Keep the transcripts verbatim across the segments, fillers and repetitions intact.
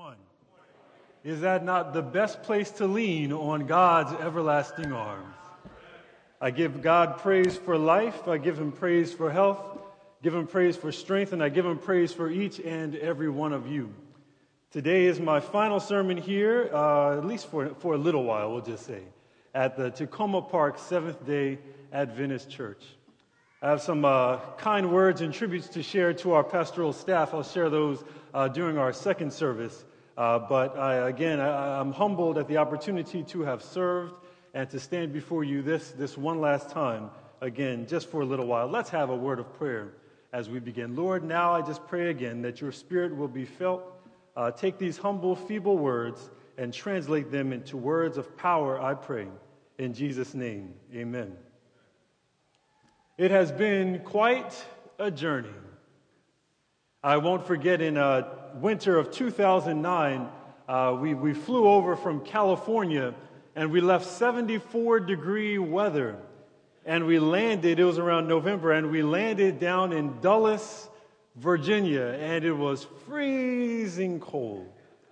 everyone. Is that not the best place to lean on God's everlasting arms? I give God praise for life. I give him praise for health. Give him praise for strength. And I give him praise for each and every one of you. Today is my final sermon here, uh, at least for, for a little while, we'll just say, at the Tacoma Park Seventh-day Adventist Church. I have some uh, kind words and tributes to share to our pastoral staff. I'll share those uh, during our second service. Uh, but I, again, I, I'm humbled at the opportunity to have served and to stand before you this, this one last time, again, just for a little while. Let's have a word of prayer as we begin. Lord, now I just pray again that your spirit will be felt. Uh, take these humble, feeble words and translate them into words of power, I pray. In Jesus' name, amen. It has been quite a journey. I won't forget in uh, winter of two thousand nine, uh, we, we flew over from California and we left seventy-four degree weather. And we landed, it was around November, and we landed down in Dulles, Virginia, and it was freezing cold.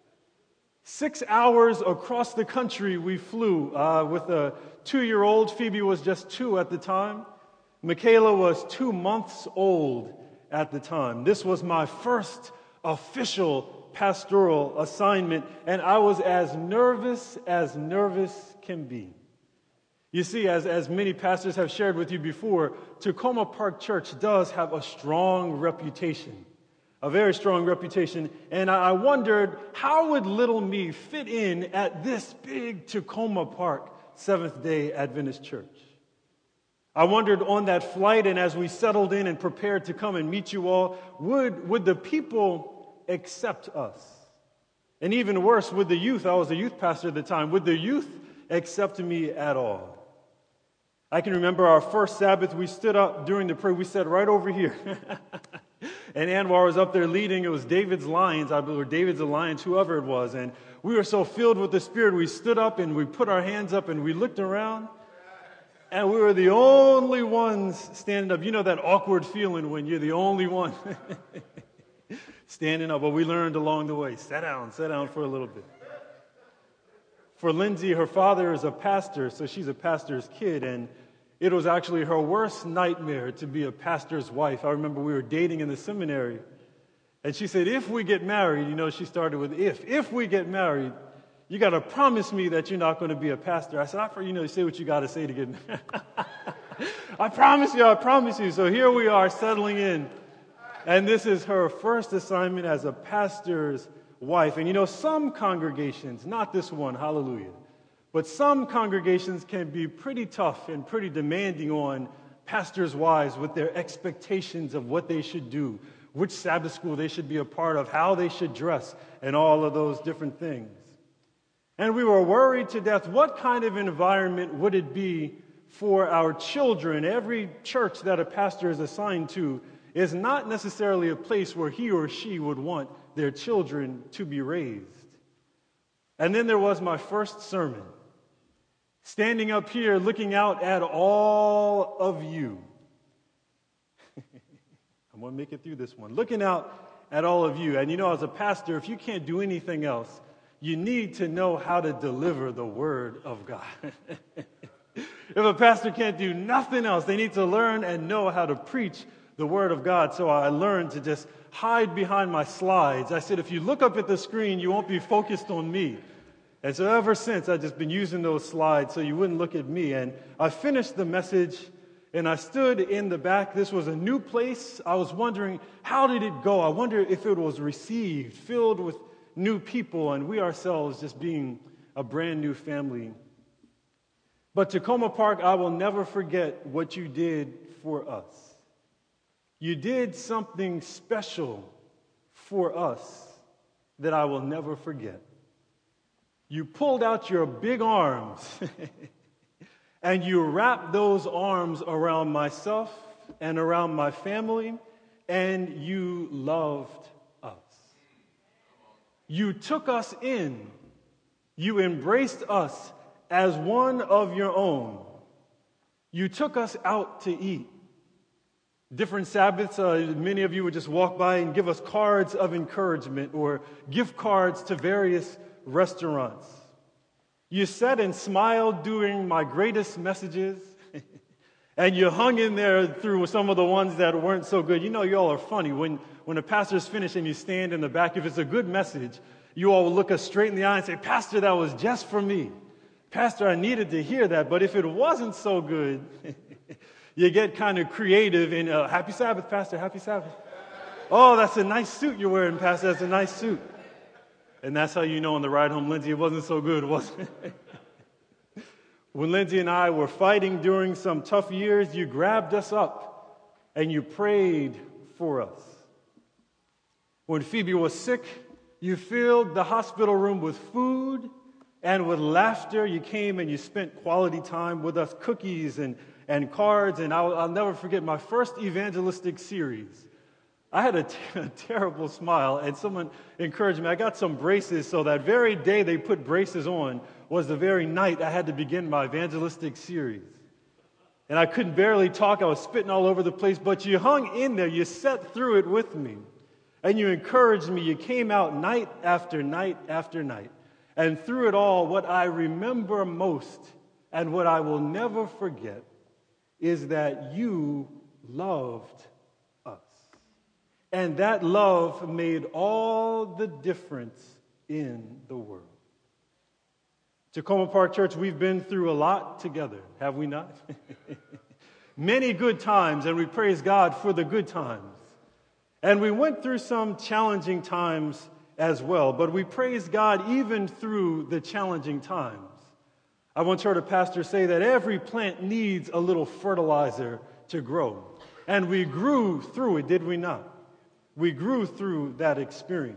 Six hours across the country we flew uh, with a two-year-old. Phoebe was just two at the time. Michaela was two months old at the time. This was my first official pastoral assignment, and I was as nervous as nervous can be. You see, as, as many pastors have shared with you before, Tacoma Park Church does have a strong reputation, a very strong reputation, and I, I wondered, how would little me fit in at this big Tacoma Park Seventh-day Adventist Church? I wondered on that flight, and as we settled in and prepared to come and meet you all, would, would the people accept us? And even worse, would the youth, I was a youth pastor at the time, would the youth accept me at all? I can remember our first Sabbath, we stood up during the prayer, we sat right over here. And Anwar was up there leading, it was David's Lions, I believe, or David's Alliance, whoever it was. And we were so filled with the Spirit, we stood up and we put our hands up and we looked around. And we were the only ones standing up. You know that awkward feeling when you're the only one standing up. But we learned along the way. Sit down, sit down for a little bit. For Lindsay, her father is a pastor, so she's a pastor's kid. And it was actually her worst nightmare to be a pastor's wife. I remember we were dating in the seminary. And she said, if we get married, you know, she started with if. If we get married, you got to promise me that you're not going to be a pastor. I said, I, you know, say what you got to say to get married. I promise you, I promise you. So here we are settling in. And this is her first assignment as a pastor's wife. And you know, some congregations, not this one, hallelujah, but some congregations can be pretty tough and pretty demanding on pastors' wives with their expectations of what they should do, which Sabbath school they should be a part of, how they should dress, and all of those different things. And we were worried to death, what kind of environment would it be for our children? Every church that a pastor is assigned to is not necessarily a place where he or she would want their children to be raised. And then there was my first sermon, standing up here looking out at all of you. I'm going to make it through this one. Looking out at all of you. And you know, as a pastor, if you can't do anything else, you need to know how to deliver the Word of God. If a pastor can't do nothing else, they need to learn and know how to preach the Word of God. So I learned to just hide behind my slides. I said, if you look up at the screen, you won't be focused on me. And so ever since, I've just been using those slides so you wouldn't look at me. And I finished the message, and I stood in the back. This was a new place. I was wondering, how did it go? I wonder if it was received, filled with new people, and we ourselves just being a brand new family. But Tacoma Park, I will never forget what you did for us. You did something special for us that I will never forget. You pulled out your big arms and you wrapped those arms around myself and around my family, and you loved us. You took us in. You embraced us as one of your own. You took us out to eat. Different Sabbaths, uh, many of you would just walk by and give us cards of encouragement or gift cards to various restaurants. You sat and smiled during my greatest messages, and you hung in there through some of the ones that weren't so good. You know, y'all are funny. When, when the pastor's finished and you stand in the back, if it's a good message, you all will look us straight in the eye and say, Pastor, that was just for me. Pastor, I needed to hear that. But if it wasn't so good, you get kind of creative and, uh, happy Sabbath, Pastor, happy Sabbath. Oh, that's a nice suit you're wearing, Pastor, that's a nice suit. And that's how you know on the ride home, Lindsay, it wasn't so good, was it? When Lindsay and I were fighting during some tough years, you grabbed us up and you prayed for us. When Phoebe was sick, you filled the hospital room with food and with laughter. You came and you spent quality time with us, cookies and and cards, and I'll, I'll never forget my first evangelistic series. I had a, t- a terrible smile, and someone encouraged me. I got some braces, so that very day they put braces on was the very night I had to begin my evangelistic series. And I couldn't barely talk. I was spitting all over the place, but you hung in there. You sat through it with me, and you encouraged me. You came out night after night after night. And through it all, what I remember most and what I will never forget is that you loved us. And that love made all the difference in the world. Tacoma Park Church, we've been through a lot together, have we not? Many good times, and we praise God for the good times. And we went through some challenging times as well, but we praise God even through the challenging times. I once heard a pastor say that every plant needs a little fertilizer to grow. And we grew through it, did we not? We grew through that experience.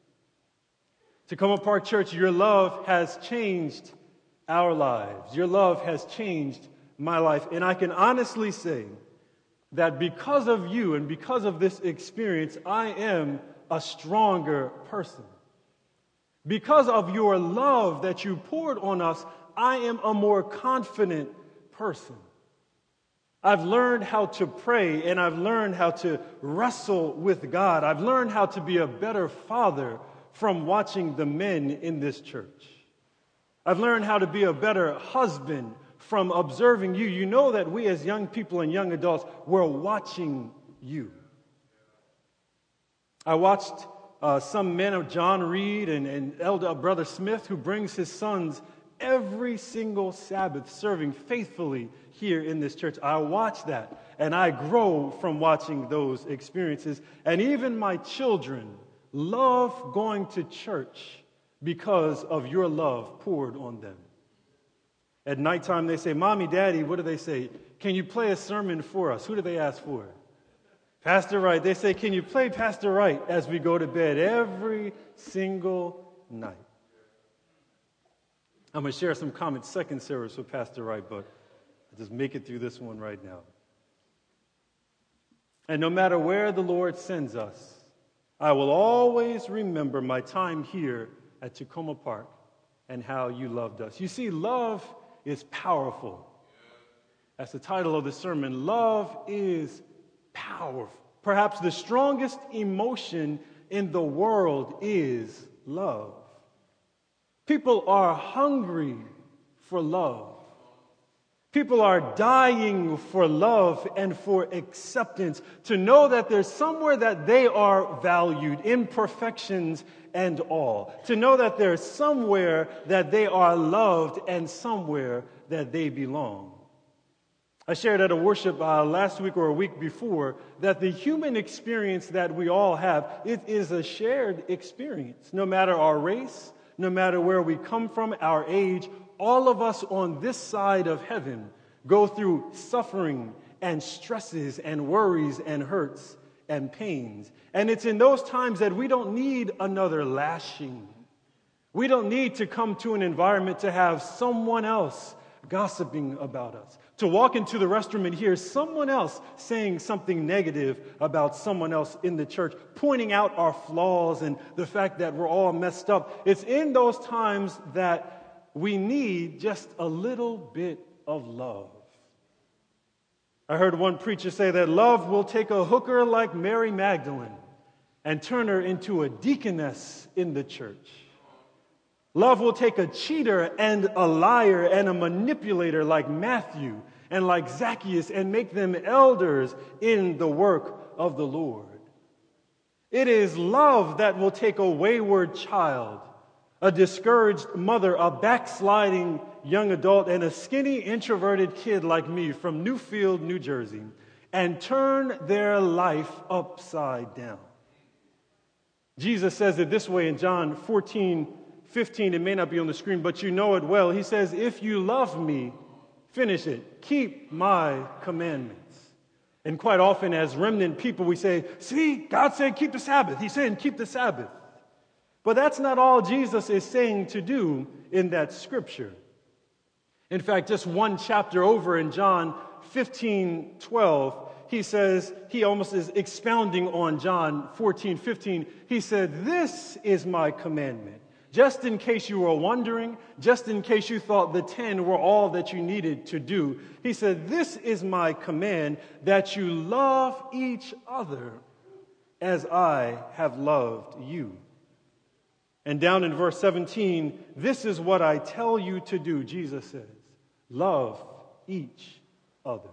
Tacoma Park Church, your love has changed our lives. Your love has changed my life. And I can honestly say that because of you and because of this experience, I am a stronger person. Because of your love that you poured on us, I am a more confident person. I've learned how to pray, and I've learned how to wrestle with God. I've learned how to be a better father from watching the men in this church. I've learned how to be a better husband from observing you. You know that we as young people and young adults, we're watching you. I watched uh, some men of John Reed and, and Elder Brother Smith, who brings his sons every single Sabbath, serving faithfully here in this church. I watch that, and I grow from watching those experiences. And even my children love going to church because of your love poured on them. At nighttime, they say, Mommy, Daddy, what do they say? Can you play a sermon for us? Who do they ask for? Pastor Wright. They say, can you play Pastor Wright as we go to bed every single night? I'm going to share some comments second service with Pastor Wright, but I'll just make it through this one right now. And no matter where the Lord sends us, I will always remember my time here at Tacoma Park and how you loved us. You see, love is powerful. That's the title of the sermon. Love is powerful. Perhaps the strongest emotion in the world is love. People are hungry for love. People are dying for love and for acceptance, to know that there's somewhere that they are valued, imperfections and all. To know that there's somewhere that they are loved and somewhere that they belong. I shared at a worship uh, last week or a week before that the human experience that we all have, it is a shared experience. No matter our race, no matter where we come from, our age, all of us on this side of heaven go through suffering and stresses and worries and hurts and pains. And it's in those times that we don't need another lashing. We don't need to come to an environment to have someone else gossiping about us, to walk into the restroom and hear someone else saying something negative about someone else in the church, pointing out our flaws and the fact that we're all messed up. It's in those times that we need just a little bit of love. I heard one preacher say that love will take a hooker like Mary Magdalene and turn her into a deaconess in the church. Love will take a cheater and a liar and a manipulator like Matthew and like Zacchaeus and make them elders in the work of the Lord. It is love that will take a wayward child, a discouraged mother, a backsliding young adult, and a skinny, introverted kid like me from Newfield, New Jersey, and turn their life upside down. Jesus says it this way in John fourteen fifteen. It may not be on the screen, but you know it well. He says, if you love me, finish it. Keep my commandments. And quite often as remnant people, we say, see, God said keep the Sabbath. He's saying keep the Sabbath. But that's not all Jesus is saying to do in that scripture. In fact, just one chapter over in John fifteen twelve, he says, he almost is expounding on John fourteen fifteen. He said, this is my commandment. Just in case you were wondering, just in case you thought the ten were all that you needed to do, he said, this is my command, that you love each other as I have loved you. And down in verse seventeen, this is what I tell you to do, Jesus says, love each other.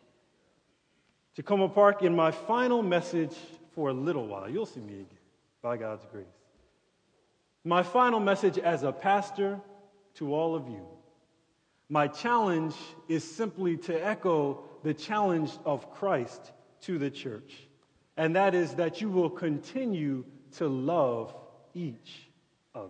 Takoma Park, in my final message for a little while, you'll see me again, by God's grace. My final message as a pastor to all of you. My challenge is simply to echo the challenge of Christ to the church. And that is that you will continue to love each other.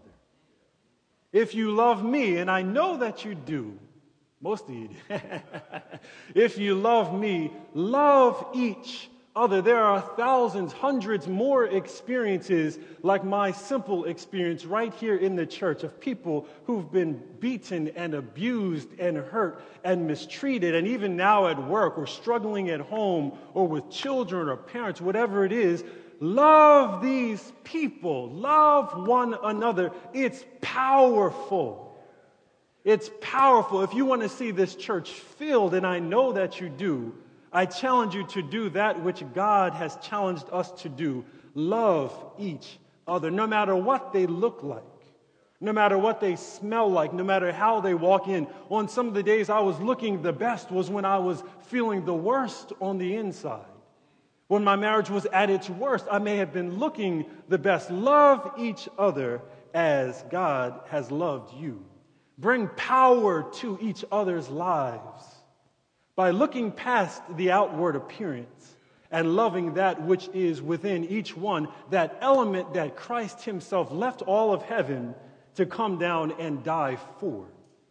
If you love me, and I know that you do, most of you do. If you love me, love each other. There are thousands, hundreds more experiences like my simple experience right here in the church of people who've been beaten and abused and hurt and mistreated, and even now at work or struggling at home or with children or parents, whatever it is. Love these people. Love one another. It's powerful. It's powerful. If you want to see this church filled, and I know that you do, I challenge you to do that which God has challenged us to do. Love each other, no matter what they look like, no matter what they smell like, no matter how they walk in. On some of the days I was looking the best was when I was feeling the worst on the inside. When my marriage was at its worst, I may have been looking the best. Love each other as God has loved you. Bring power to each other's lives by looking past the outward appearance and loving that which is within each one, that element that Christ himself left all of heaven to come down and die for.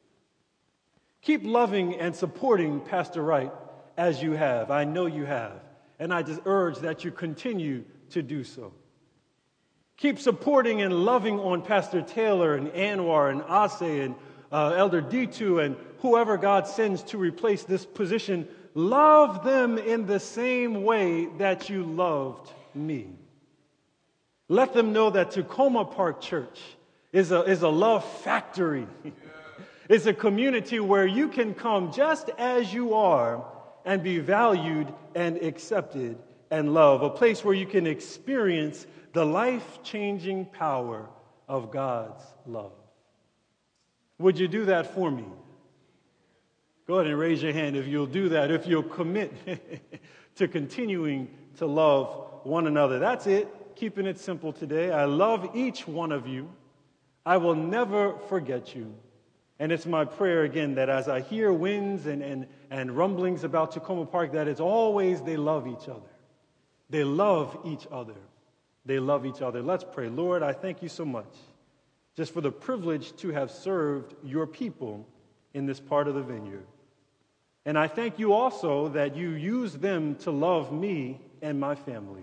Keep loving and supporting Pastor Wright as you have. I know you have. And I just urge that you continue to do so. Keep supporting and loving on Pastor Taylor and Anwar and Ase and uh, Elder Ditu and whoever God sends to replace this position. Love them in the same way that you loved me. Let them know that Takoma Park Church is a, is a love factory. It's a community where you can come just as you are and be valued and accepted and loved. A place where you can experience the life-changing power of God's love. Would you do that for me? Go ahead and raise your hand if you'll do that, if you'll commit to continuing to love one another. That's it. Keeping it simple today. I love each one of you. I will never forget you. And it's my prayer again that as I hear winds and, and, and rumblings about Takoma Park, that it's always they love each other. They love each other. They love each other. Let's pray. Lord, I thank you so much just for the privilege to have served your people in this part of the vineyard. And I thank you also that you use them to love me and my family.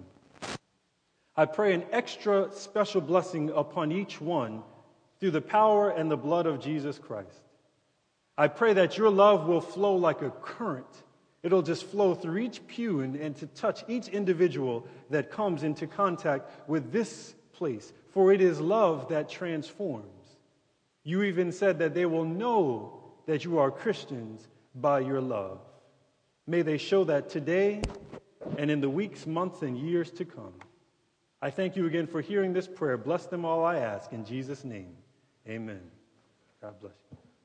I pray an extra special blessing upon each one through the power and the blood of Jesus Christ. I pray that your love will flow like a current. It'll just flow through each pew and, and to touch each individual that comes into contact with this place. For it is love that transforms. You even said that they will know that you are Christians by your love. May they show that today and in the weeks, months, and years to come. I thank you again for hearing this prayer. Bless them all, I ask, in Jesus' name. Amen. God bless you.